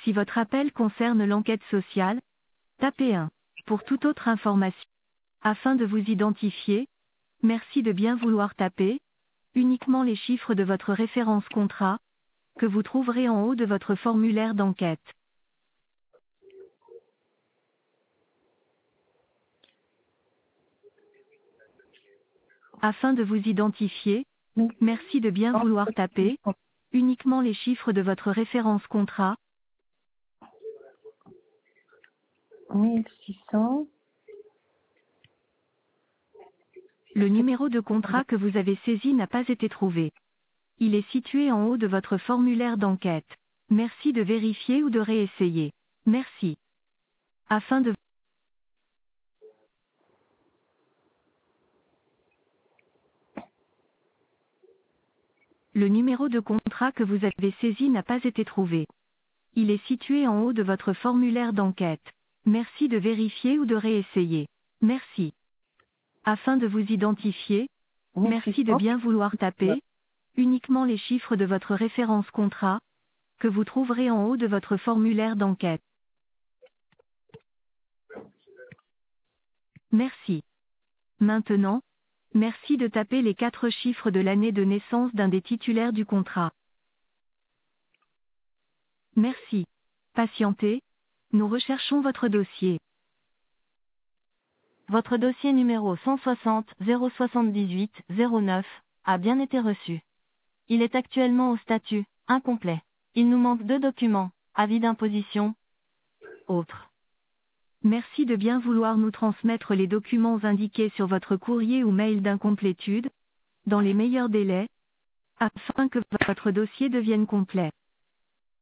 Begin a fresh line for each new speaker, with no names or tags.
Si votre appel concerne l'enquête sociale, tapez 1. Pour toute autre information, afin de vous identifier, merci de bien vouloir taper uniquement les chiffres de votre référence contrat, que vous trouverez en haut de votre formulaire d'enquête. Afin de vous identifier, merci de bien vouloir taper uniquement les chiffres de votre référence contrat.
1600.
Le numéro de contrat que vous avez saisi n'a pas été trouvé. Il est situé en haut de votre formulaire d'enquête. Merci de vérifier ou de réessayer. Merci. Afin de Le numéro de contrat que vous avez saisi n'a pas été trouvé. Il est situé en haut de votre formulaire d'enquête. Merci de vérifier ou de réessayer. Merci. Afin de vous identifier, merci de bien vouloir taper uniquement les chiffres de votre référence contrat, que vous trouverez en haut de votre formulaire d'enquête. Merci. Maintenant, merci de taper les 4 chiffres de l'année de naissance d'un des titulaires du contrat. Merci. Patientez, nous recherchons votre dossier. Votre dossier numéro 160 078 09 a bien été reçu. Il est actuellement au statut incomplet. Il nous manque 2 documents, avis d'imposition, autres. Merci de bien vouloir nous transmettre les documents indiqués sur votre courrier ou mail d'incomplétude, dans les meilleurs délais, afin que votre dossier devienne complet.